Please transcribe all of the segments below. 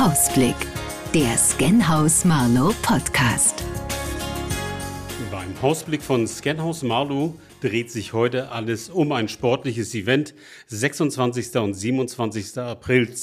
Hausblick, der Scanhaus Marlow Podcast. Beim Hausblick von Scanhaus Marlow dreht sich heute alles um ein sportliches Event. 26. und 27. April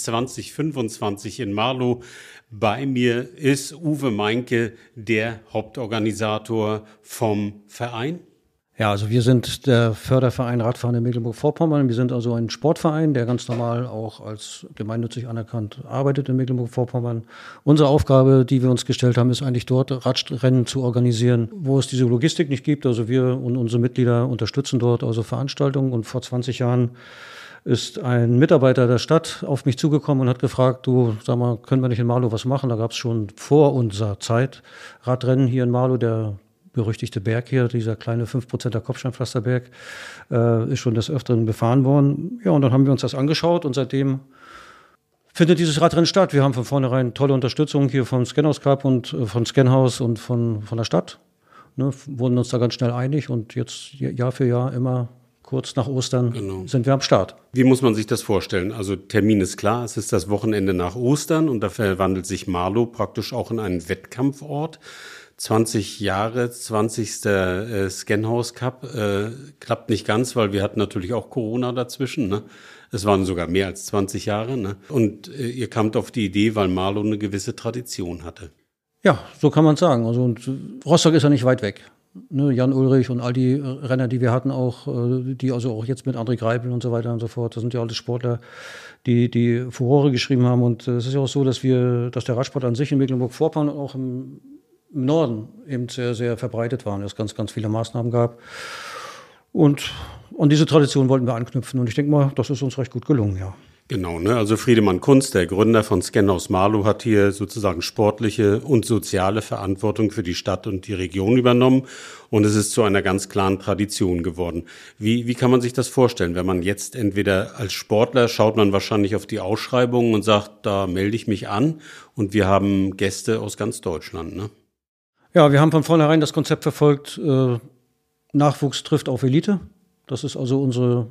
2025 in Marlow. Bei mir ist Uwe Meinke, der Hauptorganisator vom Verein. Ja, also wir sind der Förderverein Radfahren in Mecklenburg-Vorpommern. Wir sind also ein Sportverein, der ganz normal auch als gemeinnützig anerkannt arbeitet in Mecklenburg-Vorpommern. Unsere Aufgabe, die wir uns gestellt haben, ist eigentlich dort Radrennen zu organisieren, wo es diese Logistik nicht gibt. Also wir und unsere Mitglieder unterstützen dort also Veranstaltungen. Und vor 20 Jahren ist ein Mitarbeiter der Stadt auf mich zugekommen und hat gefragt, du, sag mal, können wir nicht in Marlow was machen? Da gab es schon vor unserer Zeit Radrennen hier in Marlow, der berüchtigte Berg hier, dieser kleine 5%er Kopfsteinpflasterberg, ist schon des Öfteren befahren worden. Ja, und dann haben wir uns das angeschaut und seitdem findet dieses Radrennen statt. Wir haben von vornherein tolle Unterstützung hier vom Scanhaus Cup und von Scanhaus und von der Stadt. Ne, wurden uns da ganz schnell einig und jetzt Jahr für Jahr immer kurz nach Ostern sind wir am Start. Wie muss man sich das vorstellen? Also Termin ist klar, es ist das Wochenende nach Ostern und da verwandelt sich Marlow praktisch auch in einen Wettkampfort. 20 Jahre, 20. Scanhaus Cup, klappt nicht ganz, weil wir hatten natürlich auch Corona dazwischen. Ne? Es waren sogar mehr als 20 Jahre. Ne? Und ihr kamt auf die Idee, weil Marlow eine gewisse Tradition hatte. Ja, so kann man es sagen. Also, und Rostock ist ja nicht weit weg. Ne, Jan Ulrich und all die Renner, die wir hatten, auch die also auch jetzt mit André Greipel und so weiter und so fort, das sind ja alles Sportler, die Furore geschrieben haben. Und es ist ja auch so, dass der Radsport an sich in Mecklenburg-Vorpommern auch im Norden eben sehr, sehr verbreitet waren, es ganz, ganz viele Maßnahmen gab. Und an diese Tradition wollten wir anknüpfen. Und ich denke mal, das ist uns recht gut gelungen, ja. Genau, ne? Also Friedemann Kunz, der Gründer von Scanhaus Marlow, hat hier sozusagen sportliche und soziale Verantwortung für die Stadt und die Region übernommen. Und es ist zu einer ganz klaren Tradition geworden. Wie kann man sich das vorstellen? Wenn man jetzt entweder als Sportler schaut man wahrscheinlich auf die Ausschreibungen und sagt, da melde ich mich an. Und wir haben Gäste aus ganz Deutschland, ne? Ja, wir haben von vornherein das Konzept verfolgt, Nachwuchs trifft auf Elite. Das ist also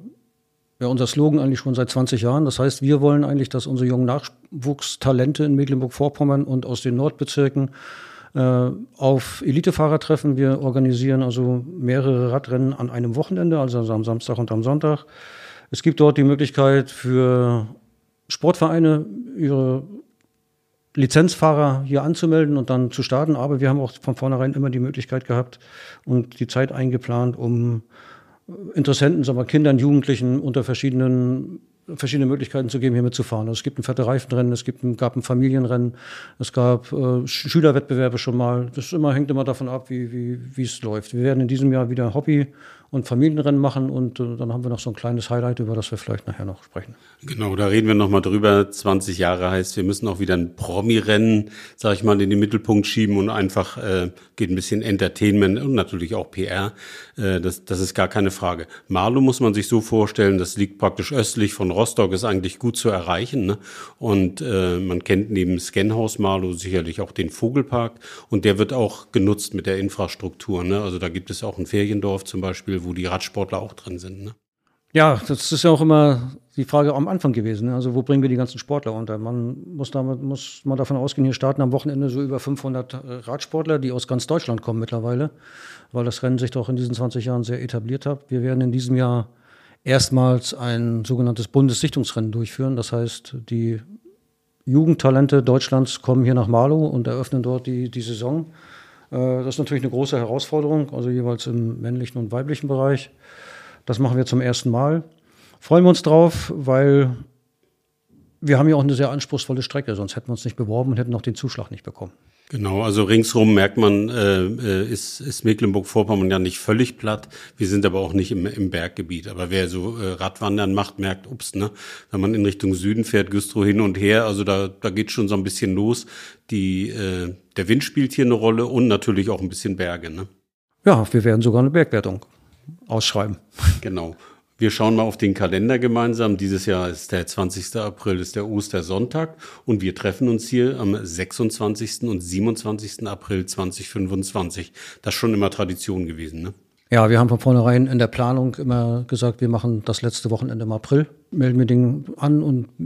unser Slogan eigentlich schon seit 20 Jahren. Das heißt, wir wollen eigentlich, dass unsere jungen Nachwuchstalente in Mecklenburg-Vorpommern und aus den Nordbezirken auf Elitefahrer treffen. Wir organisieren also mehrere Radrennen an einem Wochenende, also am Samstag und am Sonntag. Es gibt dort die Möglichkeit für Sportvereine, ihre Lizenzfahrer hier anzumelden und dann zu starten. Aber wir haben auch von vornherein immer die Möglichkeit gehabt und die Zeit eingeplant, um Interessenten, sagen wir, Kindern, Jugendlichen unter verschiedene Möglichkeiten zu geben, hier mitzufahren. Also es gibt ein Fette-Reifenrennen, gab ein Familienrennen, es gab Schülerwettbewerbe schon mal. Das hängt immer davon ab, wie es läuft. Wir werden in diesem Jahr wieder Hobby- und Familienrennen machen und dann haben wir noch so ein kleines Highlight, über das wir vielleicht nachher noch sprechen. Genau, da reden wir nochmal drüber. 20 Jahre heißt, wir müssen auch wieder ein Promi-Rennen, sag ich mal, in den Mittelpunkt schieben und einfach geht ein bisschen Entertainment und natürlich auch PR. Das ist gar keine Frage. Marlow muss man sich so vorstellen, das liegt praktisch östlich von Rostock, ist eigentlich gut zu erreichen. Ne? Und man kennt neben Scanhaus Marlow sicherlich auch den Vogelpark und der wird auch genutzt mit der Infrastruktur. Ne? Also da gibt es auch ein Feriendorf zum Beispiel, wo die Radsportler auch drin sind. Ne? Ja, das ist ja auch immer die Frage am Anfang gewesen. Ne? Also wo bringen wir die ganzen Sportler unter? Man muss mal davon ausgehen, hier starten am Wochenende so über 500 Radsportler, die aus ganz Deutschland kommen mittlerweile, weil das Rennen sich doch in diesen 20 Jahren sehr etabliert hat. Wir werden in diesem Jahr erstmals ein sogenanntes Bundessichtungsrennen durchführen. Das heißt, die Jugendtalente Deutschlands kommen hier nach Marlow und eröffnen dort die Saison. Das ist natürlich eine große Herausforderung, also jeweils im männlichen und weiblichen Bereich. Das machen wir zum ersten Mal. Freuen wir uns drauf, weil wir haben ja auch eine sehr anspruchsvolle Strecke, sonst hätten wir uns nicht beworben und hätten auch den Zuschlag nicht bekommen. Genau, also ringsrum merkt man, ist Mecklenburg-Vorpommern ja nicht völlig platt. Wir sind aber auch nicht im Berggebiet. Aber wer so Radwandern macht, merkt, ups, ne, wenn man in Richtung Süden fährt, Güstrow hin und her, also da geht schon so ein bisschen los. Der Wind spielt hier eine Rolle und natürlich auch ein bisschen Berge, ne? Ja, wir werden sogar eine Bergwertung ausschreiben. Genau. Wir schauen mal auf den Kalender gemeinsam. Dieses Jahr ist der 20. April, ist der Ostersonntag und wir treffen uns hier am 26. und 27. April 2025. Das ist schon immer Tradition gewesen, ne? Ja, wir haben von vornherein in der Planung immer gesagt, wir machen das letzte Wochenende im April, melden wir den an und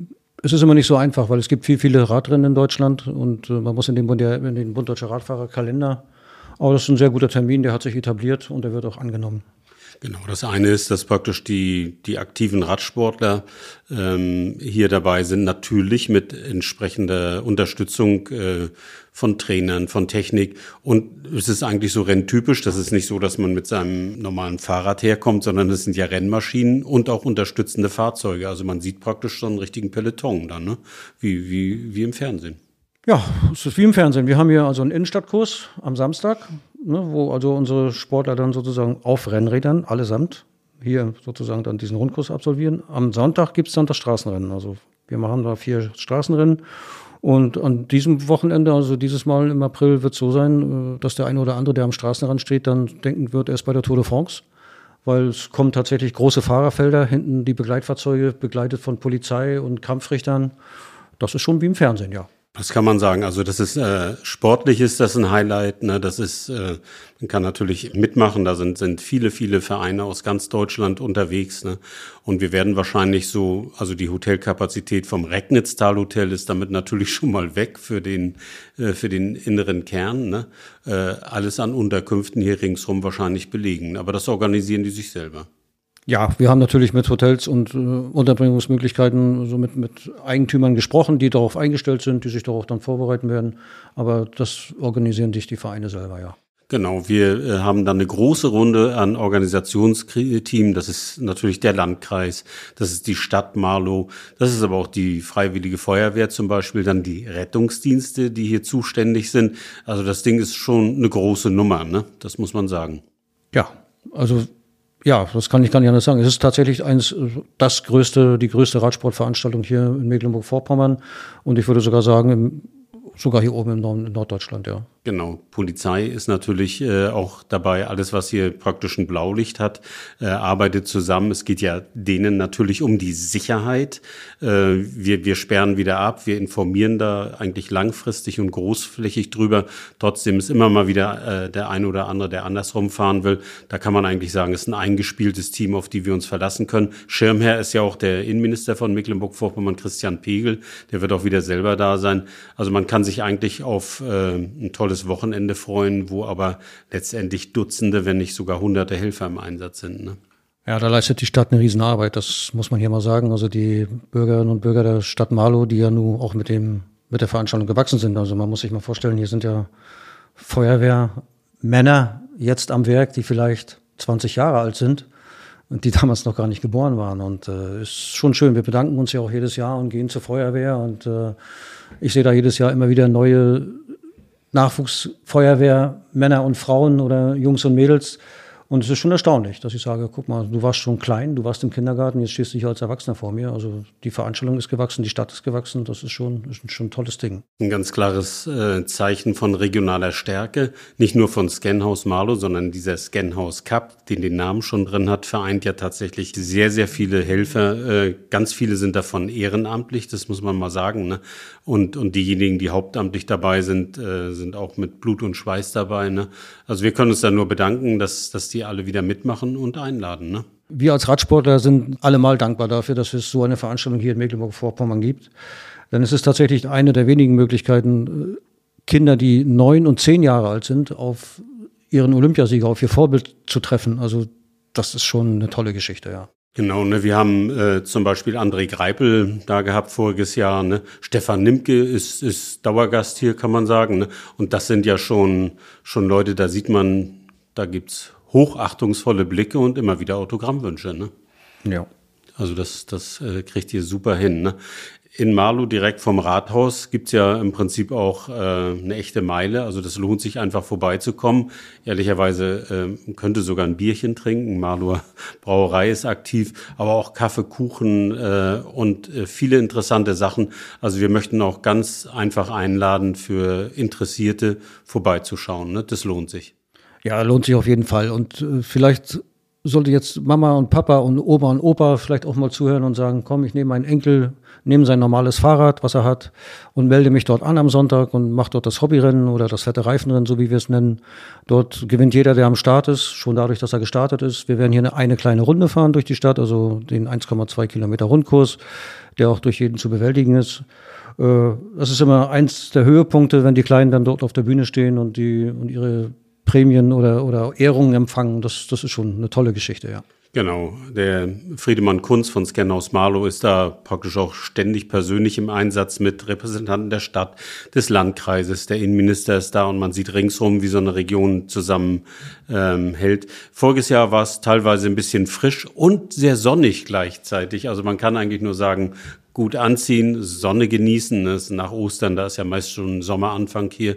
Es ist immer nicht so einfach, weil es gibt viele Radrennen in Deutschland und man muss in den Bund Deutscher Radfahrerkalender. Aber das ist ein sehr guter Termin, der hat sich etabliert und der wird auch angenommen. Genau, das eine ist, dass praktisch die aktiven Radsportler hier dabei sind, natürlich mit entsprechender Unterstützung von Trainern, von Technik. Und es ist eigentlich so renntypisch. Das ist nicht so, dass man mit seinem normalen Fahrrad herkommt, sondern es sind ja Rennmaschinen und auch unterstützende Fahrzeuge. Also man sieht praktisch so einen richtigen Peloton dann, ne? Wie im Fernsehen. Ja, es ist wie im Fernsehen. Wir haben hier also einen Innenstadtkurs am Samstag, ne, wo also unsere Sportler dann sozusagen auf Rennrädern allesamt hier sozusagen dann diesen Rundkurs absolvieren. Am Sonntag gibt es dann das Straßenrennen. Also wir machen da 4 Straßenrennen. Und an diesem Wochenende, also dieses Mal im April, wird es so sein, dass der eine oder andere, der am Straßenrand steht, dann denken wird, er ist bei der Tour de France. Weil es kommen tatsächlich große Fahrerfelder, hinten die Begleitfahrzeuge, begleitet von Polizei und Kampfrichtern. Das ist schon wie im Fernsehen, ja. Das kann man sagen. Also das ist sportlich ist das ein Highlight. Ne? Das ist man kann natürlich mitmachen. Da sind viele Vereine aus ganz Deutschland unterwegs. Ne? Und wir werden wahrscheinlich also die Hotelkapazität vom Recknitztal Hotel ist damit natürlich schon mal weg für den inneren Kern. Ne? Alles an Unterkünften hier ringsrum wahrscheinlich belegen. Aber das organisieren die sich selber. Ja, wir haben natürlich mit Hotels und Unterbringungsmöglichkeiten so mit Eigentümern gesprochen, die darauf eingestellt sind, die sich darauf dann vorbereiten werden. Aber das organisieren sich die Vereine selber, ja. Genau, wir haben dann eine große Runde an Organisationsteam. Das ist natürlich der Landkreis, das ist die Stadt Marlow, das ist aber auch die Freiwillige Feuerwehr zum Beispiel, dann die Rettungsdienste, die hier zuständig sind. Also das Ding ist schon eine große Nummer, ne? Das muss man sagen. Ja, also ja, das kann ich gar nicht anders sagen. Es ist tatsächlich die größte Radsportveranstaltung hier in Mecklenburg-Vorpommern und ich würde sogar sagen, sogar hier oben in Norddeutschland, ja. Genau, Polizei ist natürlich auch dabei. Alles, was hier praktisch ein Blaulicht hat, arbeitet zusammen. Es geht ja denen natürlich um die Sicherheit. Wir sperren wieder ab. Wir informieren da eigentlich langfristig und großflächig drüber. Trotzdem ist immer mal wieder der ein oder andere, der andersrum fahren will. Da kann man eigentlich sagen, es ist ein eingespieltes Team, auf die wir uns verlassen können. Schirmherr ist ja auch der Innenminister von Mecklenburg-Vorpommern, Christian Pegel. Der wird auch wieder selber da sein. Also man kann sich eigentlich auf ein tolles Wochenende freuen, wo aber letztendlich Dutzende, wenn nicht sogar Hunderte Helfer im Einsatz sind. Ne? Ja, da leistet die Stadt eine Riesenarbeit, das muss man hier mal sagen. Also die Bürgerinnen und Bürger der Stadt Marlow, die ja nun auch mit der Veranstaltung gewachsen sind. Also man muss sich mal vorstellen, hier sind ja Feuerwehrmänner jetzt am Werk, die vielleicht 20 Jahre alt sind und die damals noch gar nicht geboren waren. Und ist schon schön. Wir bedanken uns ja auch jedes Jahr und gehen zur Feuerwehr. Und ich sehe da jedes Jahr immer wieder neue Nachwuchsfeuerwehrmänner und Frauen oder Jungs und Mädels. Und es ist schon erstaunlich, dass ich sage, guck mal, du warst schon klein, du warst im Kindergarten, jetzt stehst du hier als Erwachsener vor mir. Also die Veranstaltung ist gewachsen, die Stadt ist gewachsen, das ist schon ein tolles Ding. Ein ganz klares Zeichen von regionaler Stärke, nicht nur von Scanhaus Marlow, sondern dieser Scanhaus Cup, den Namen schon drin hat, vereint ja tatsächlich sehr, sehr viele Helfer. Ganz viele sind davon ehrenamtlich, das muss man mal sagen. Ne? Und diejenigen, die hauptamtlich dabei sind, sind auch mit Blut und Schweiß dabei. Ne? Also wir können uns da nur bedanken, dass die alle wieder mitmachen und einladen. Ne? Wir als Radsportler sind allemal dankbar dafür, dass es so eine Veranstaltung hier in Mecklenburg-Vorpommern gibt. Denn es ist tatsächlich eine der wenigen Möglichkeiten, Kinder, die 9 und 10 Jahre alt sind, auf ihren Olympiasieger, auf ihr Vorbild zu treffen. Also das ist schon eine tolle Geschichte, ja. Genau, ne, wir haben zum Beispiel André Greipel da gehabt voriges Jahr. Ne? Stefan Nimke ist Dauergast hier, kann man sagen. Ne? Und das sind ja schon Leute, da sieht man, da gibt's hochachtungsvolle Blicke und immer wieder Autogrammwünsche. Ne? Ja. Also das kriegt ihr super hin. Ne? In Marlow direkt vom Rathaus gibt's ja im Prinzip auch eine echte Meile. Also das lohnt sich einfach vorbeizukommen. Ehrlicherweise könnte sogar ein Bierchen trinken. Marlower Brauerei ist aktiv, aber auch Kaffee, Kuchen und viele interessante Sachen. Also wir möchten auch ganz einfach einladen, für Interessierte vorbeizuschauen. Ne? Das lohnt sich. Ja, lohnt sich auf jeden Fall. Und vielleicht sollte jetzt Mama und Papa und Oma und Opa vielleicht auch mal zuhören und sagen, komm, ich nehme meinen Enkel, nehme sein normales Fahrrad, was er hat, und melde mich dort an am Sonntag und mache dort das Hobbyrennen oder das fette Reifenrennen, so wie wir es nennen. Dort gewinnt jeder, der am Start ist, schon dadurch, dass er gestartet ist. Wir werden hier eine kleine Runde fahren durch die Stadt, also den 1,2 Kilometer Rundkurs, der auch durch jeden zu bewältigen ist. Das ist immer eins der Höhepunkte, wenn die Kleinen dann dort auf der Bühne stehen und ihre Prämien oder Ehrungen empfangen. Das ist schon eine tolle Geschichte, ja. Genau, der Friedemann Kunz von Scanhaus Marlow ist da praktisch auch ständig persönlich im Einsatz mit Repräsentanten der Stadt, des Landkreises, der Innenminister ist da und man sieht ringsrum, wie so eine Region zusammen hält. Voriges Jahr war es teilweise ein bisschen frisch und sehr sonnig gleichzeitig. Also man kann eigentlich nur sagen, gut anziehen, Sonne genießen. Das ist nach Ostern, da ist ja meist schon Sommeranfang hier.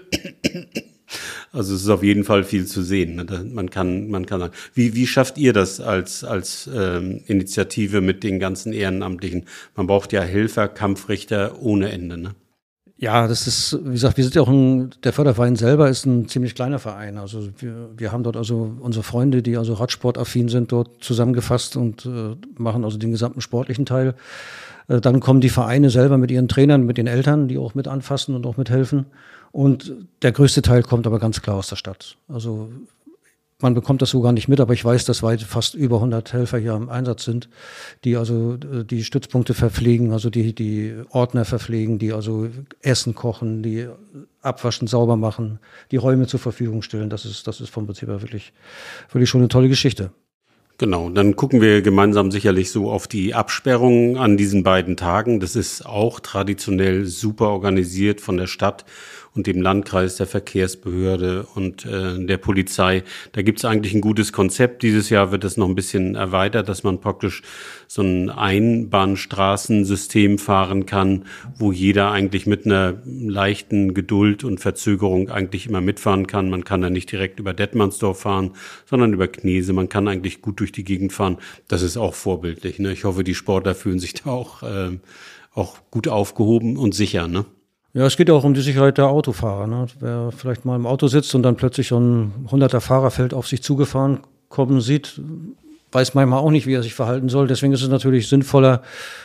Also es ist auf jeden Fall viel zu sehen. Man kann sagen, wie schafft ihr das als Initiative mit den ganzen Ehrenamtlichen? Man braucht ja Helfer, Kampfrichter ohne Ende, ne? Ja, das ist, wie gesagt, wir sind ja auch der Förderverein selber ist ein ziemlich kleiner Verein. Also wir haben dort also unsere Freunde, die also radsportaffin sind, dort zusammengefasst und machen also den gesamten sportlichen Teil. Dann kommen die Vereine selber mit ihren Trainern, mit den Eltern, die auch mit anfassen und auch mithelfen. Und der größte Teil kommt aber ganz klar aus der Stadt. Also man bekommt das so gar nicht mit, aber ich weiß, dass fast über 100 Helfer hier im Einsatz sind, die also die Stützpunkte verpflegen, also die Ordner verpflegen, die also Essen kochen, die abwaschen, sauber machen, die Räume zur Verfügung stellen. Das ist vom Prinzip her wirklich schon eine tolle Geschichte. Genau, dann gucken wir gemeinsam sicherlich so auf die Absperrungen an diesen beiden Tagen. Das ist auch traditionell super organisiert von der Stadt und dem Landkreis, der Verkehrsbehörde und der Polizei. Da gibt's eigentlich ein gutes Konzept. Dieses Jahr wird es noch ein bisschen erweitert, dass man praktisch so ein Einbahnstraßensystem fahren kann, wo jeder eigentlich mit einer leichten Geduld und Verzögerung eigentlich immer mitfahren kann. Man kann da nicht direkt über Detmandsdorf fahren, sondern über Knese. Man kann eigentlich gut durch die Gegend fahren. Das ist auch vorbildlich, ne? Ich hoffe, die Sportler fühlen sich da auch gut aufgehoben und sicher, ne? Ja, es geht ja auch um die Sicherheit der Autofahrer, ne? Wer vielleicht mal im Auto sitzt und dann plötzlich so ein 100er Fahrerfeld auf sich zugefahren kommen sieht, weiß manchmal auch nicht, wie er sich verhalten soll. Deswegen ist es natürlich sinnvoller,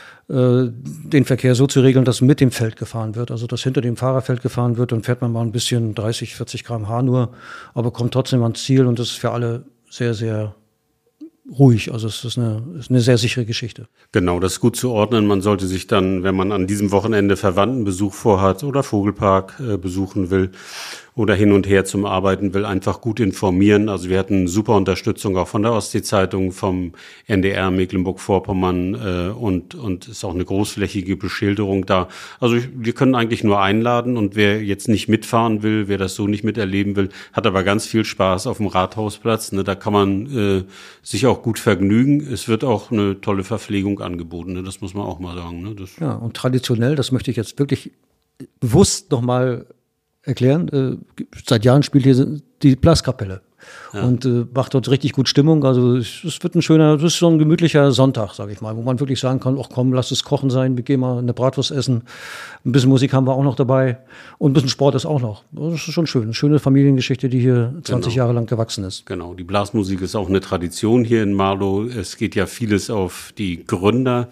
den Verkehr so zu regeln, dass mit dem Feld gefahren wird. Also dass hinter dem Fahrerfeld gefahren wird, dann fährt man mal ein bisschen 30, 40 km/h nur, aber kommt trotzdem ans Ziel und das ist für alle sehr, sehr ruhig. Also es ist eine sehr sichere Geschichte. Genau, das ist gut zu ordnen. Man sollte sich dann, wenn man an diesem Wochenende Verwandtenbesuch vorhat oder Vogelpark besuchen will oder hin und her zum Arbeiten will, einfach gut informieren. Also wir hatten super Unterstützung auch von der Ostsee-Zeitung, vom NDR Mecklenburg-Vorpommern und ist auch eine großflächige Beschilderung da. Also wir können eigentlich nur einladen und wer jetzt nicht mitfahren will, wer das so nicht miterleben will, hat aber ganz viel Spaß auf dem Rathausplatz. Ne? Da kann man sich auch gut vergnügen. Es wird auch eine tolle Verpflegung angeboten. Ne? Das muss man auch mal sagen. Ne? Ja, und traditionell, das möchte ich jetzt wirklich bewusst nochmal erklären, seit Jahren spielt hier die Blaskapelle. Ja. Und macht dort richtig gut Stimmung. Also es wird das ist so ein gemütlicher Sonntag, sage ich mal, wo man wirklich sagen kann, ach komm, lass es kochen sein, wir gehen mal eine Bratwurst essen. Ein bisschen Musik haben wir auch noch dabei und ein bisschen Sport ist auch noch. Das ist schon schön. Eine schöne Familiengeschichte, die hier 20 Jahre lang gewachsen ist. Genau, die Blasmusik ist auch eine Tradition hier in Marlow. Es geht ja vieles auf die Gründer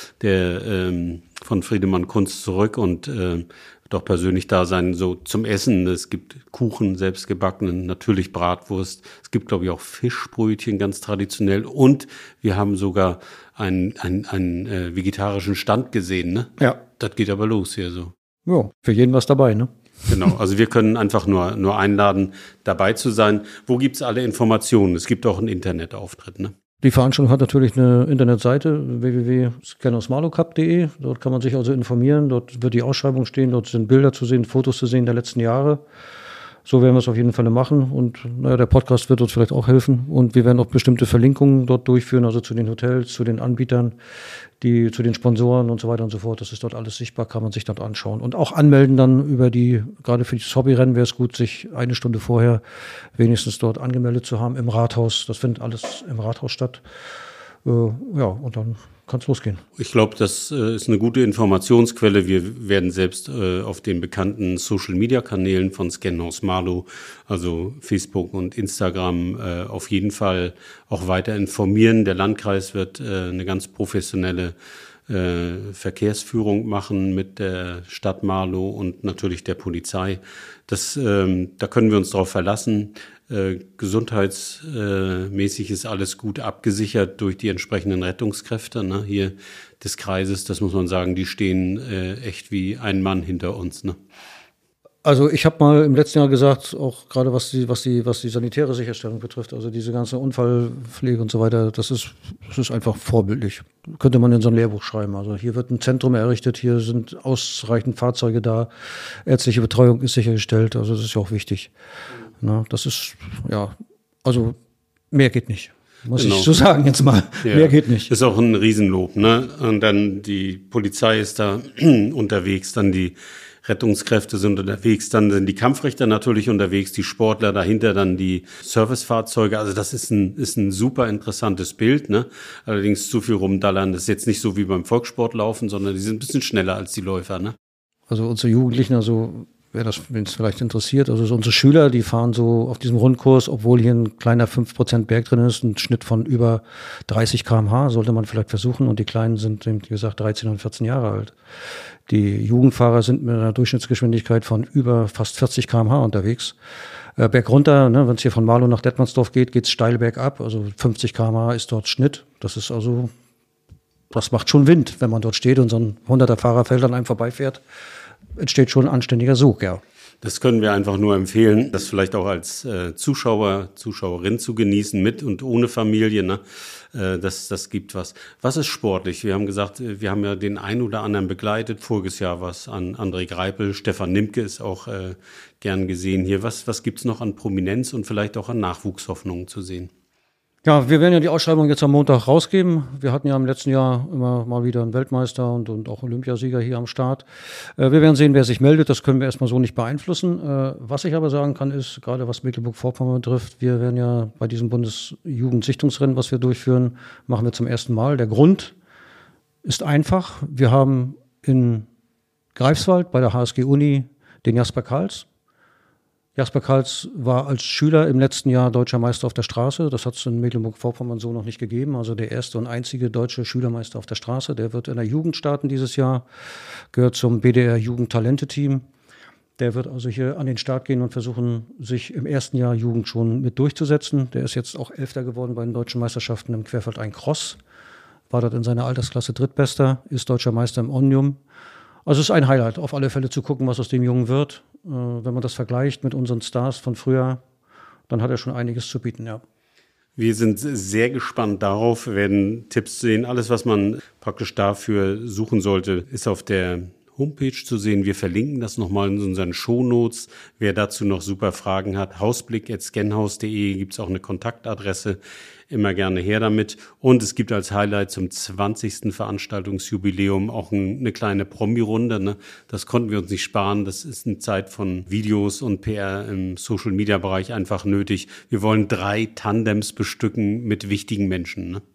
von Friedemann Kunz zurück und doch persönlich da sein, so zum Essen. Es gibt Kuchen, selbstgebackenen, natürlich Bratwurst. Es gibt, glaube ich, auch Fischbrötchen, ganz traditionell. Und wir haben sogar einen vegetarischen Stand gesehen, ne? Ja. Das geht aber los hier so. Ja, für jeden was dabei, ne? Genau, also wir können einfach nur einladen, dabei zu sein. Wo gibt's alle Informationen? Es gibt auch einen Internetauftritt, ne? Die Veranstaltung hat natürlich eine Internetseite, www.scanhausmarlowcup.de. Dort kann man sich also informieren. Dort wird die Ausschreibung stehen. Dort sind Bilder zu sehen, Fotos zu sehen der letzten Jahre. So werden wir es auf jeden Fall machen. Und der Podcast wird uns vielleicht auch helfen. Und wir werden auch bestimmte Verlinkungen dort durchführen, also zu den Hotels, zu den Anbietern, zu den Sponsoren und so weiter und so fort. Das ist dort alles sichtbar, kann man sich dort anschauen. Und auch anmelden dann gerade für das Hobbyrennen wäre es gut, sich eine Stunde vorher wenigstens dort angemeldet zu haben im Rathaus. Das findet alles im Rathaus statt. Und dann kann es losgehen. Ich glaube, das ist eine gute Informationsquelle. Wir werden selbst auf den bekannten Social-Media-Kanälen von Scanhaus Marlow, also Facebook und Instagram, auf jeden Fall auch weiter informieren. Der Landkreis wird eine ganz professionelle Verkehrsführung machen mit der Stadt Marlow und natürlich der Polizei. Da können wir uns drauf verlassen. Gesundheitsmäßig ist alles gut abgesichert durch die entsprechenden Rettungskräfte, ne, hier des Kreises. Das muss man sagen, die stehen echt wie ein Mann hinter uns. Ne? Also ich habe mal im letzten Jahr gesagt, auch gerade was die sanitäre Sicherstellung betrifft, also diese ganze Unfallpflege und so weiter, das ist einfach vorbildlich. Könnte man in so ein Lehrbuch schreiben. Also hier wird ein Zentrum errichtet, hier sind ausreichend Fahrzeuge da, ärztliche Betreuung ist sichergestellt, also das ist ja auch wichtig. Na, das ist, ja, also mehr geht nicht. Muss ich so sagen jetzt mal. Ja, mehr geht nicht. Ist auch ein Riesenlob, ne? Und dann die Polizei ist da unterwegs, dann die Rettungskräfte sind unterwegs, dann sind die Kampfrichter natürlich unterwegs, die Sportler, dahinter dann die Servicefahrzeuge. Also das ist ein super interessantes Bild, ne? Allerdings zu viel rumdallern, das ist jetzt nicht so wie beim Volkssportlaufen, sondern die sind ein bisschen schneller als die Läufer, ne? Also unsere Jugendlichen, also wenn es vielleicht interessiert, also so unsere Schüler, die fahren so auf diesem Rundkurs, obwohl hier ein kleiner 5% Berg drin ist, ein Schnitt von über 30 km/h, sollte man vielleicht versuchen. Und die Kleinen sind, wie gesagt, 13 und 14 Jahre alt. Die Jugendfahrer sind mit einer Durchschnittsgeschwindigkeit von über fast 40 km/h unterwegs. Berg runter, ne, wenn es hier von Marlow nach Detmoldorf geht, geht's steil bergab. Also 50 km/h ist dort Schnitt. Das macht schon Wind, wenn man dort steht und so ein 100er-Fahrerfeld an einem vorbeifährt. Entsteht schon ein anständiger Sog, ja. Das können wir einfach nur empfehlen, das vielleicht auch als Zuschauerin zu genießen, mit und ohne Familie, ne? Das gibt was. Was ist sportlich? Wir haben gesagt, wir haben ja den einen oder anderen begleitet. Voriges Jahr war es an André Greipel. Stefan Nimke ist auch gern gesehen hier. Was gibt's noch an Prominenz und vielleicht auch an Nachwuchshoffnungen zu sehen? Ja, wir werden ja die Ausschreibung jetzt am Montag rausgeben. Wir hatten ja im letzten Jahr immer mal wieder einen Weltmeister und auch Olympiasieger hier am Start. Wir werden sehen, wer sich meldet. Das können wir erstmal so nicht beeinflussen. Was ich aber sagen kann, ist, gerade was Mecklenburg-Vorpommern betrifft, wir werden ja bei diesem Bundesjugendsichtungsrennen, was wir durchführen, machen wir zum ersten Mal. Der Grund ist einfach. Wir haben in Greifswald bei der HSG Uni den Jasper Karls. Jasper Karls war als Schüler im letzten Jahr deutscher Meister auf der Straße. Das hat es in Mecklenburg-Vorpommern so noch nicht gegeben. Also der erste und einzige deutsche Schülermeister auf der Straße. Der wird in der Jugend starten dieses Jahr, gehört zum BDR Jugendtalente-Team. Der wird also hier an den Start gehen und versuchen, sich im ersten Jahr Jugend schon mit durchzusetzen. Der ist jetzt auch Elfter geworden bei den deutschen Meisterschaften im Querfeldein Cross. War dort in seiner Altersklasse Drittbester, ist deutscher Meister im Omnium. Also es ist ein Highlight, auf alle Fälle zu gucken, was aus dem Jungen wird. Wenn man das vergleicht mit unseren Stars von früher, dann hat er schon einiges zu bieten, ja. Wir sind sehr gespannt darauf, wir werden Tipps sehen. Alles, was man praktisch dafür suchen sollte, ist auf der Homepage zu sehen. Wir verlinken das nochmal in unseren Shownotes. Wer dazu noch super Fragen hat, hausblick@scanhaus.de, gibt es auch eine Kontaktadresse. Immer gerne her damit. Und es gibt als Highlight zum 20. Veranstaltungsjubiläum auch eine kleine Promi-Runde. Ne? Das konnten wir uns nicht sparen. Das ist eine Zeit von Videos und PR im Social-Media-Bereich einfach nötig. Wir wollen 3 Tandems bestücken mit wichtigen Menschen. Ne?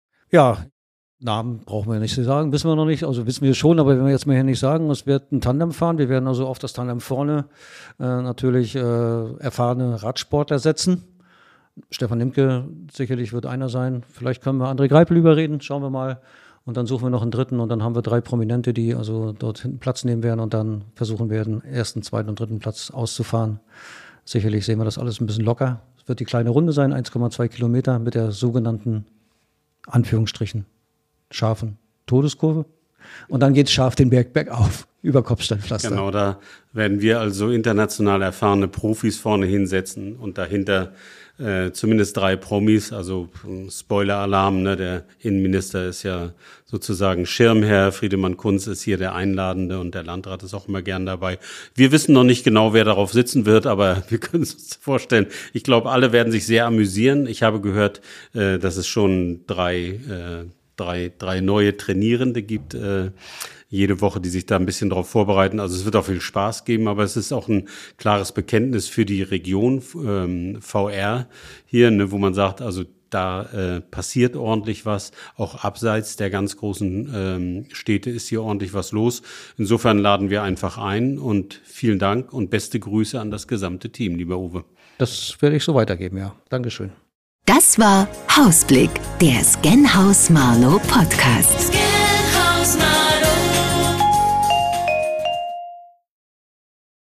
Ja, Namen brauchen wir nicht zu sagen, wissen wir noch nicht. Also wissen wir schon, aber wenn wir jetzt mal hier nicht sagen, es wird ein Tandem fahren. Wir werden also auf das Tandem vorne natürlich erfahrene Radsportler setzen. Stefan Nimke sicherlich wird einer sein. Vielleicht können wir André Greipel überreden, schauen wir mal. Und dann suchen wir noch einen dritten und dann haben wir 3 Prominente, die also dort hinten Platz nehmen werden und dann versuchen werden, ersten, zweiten und dritten Platz auszufahren. Sicherlich sehen wir das alles ein bisschen locker. Es wird die kleine Runde sein, 1,2 Kilometer mit der sogenannten, Anführungsstrichen, scharfen Todeskurve. Und dann geht es scharf den Berg bergauf, über Kopfsteinpflaster. Genau, da werden wir also international erfahrene Profis vorne hinsetzen und dahinter zumindest 3 Promis, also Spoiler-Alarm, ne? Der Innenminister ist ja sozusagen Schirmherr, Friedemann Kunz ist hier der Einladende und der Landrat ist auch immer gern dabei. Wir wissen noch nicht genau, wer darauf sitzen wird, aber wir können es uns vorstellen. Ich glaube, alle werden sich sehr amüsieren. Ich habe gehört, dass es schon 3 drei neue Trainierende gibt, jede Woche, die sich da ein bisschen darauf vorbereiten. Also es wird auch viel Spaß geben, aber es ist auch ein klares Bekenntnis für die Region VR hier, ne, wo man sagt, also da passiert ordentlich was. Auch abseits der ganz großen Städte ist hier ordentlich was los. Insofern laden wir einfach ein und vielen Dank und beste Grüße an das gesamte Team, lieber Uwe. Das werde ich so weitergeben, ja. Dankeschön. Das war Hausblick, der Scanhaus Marlow Podcast.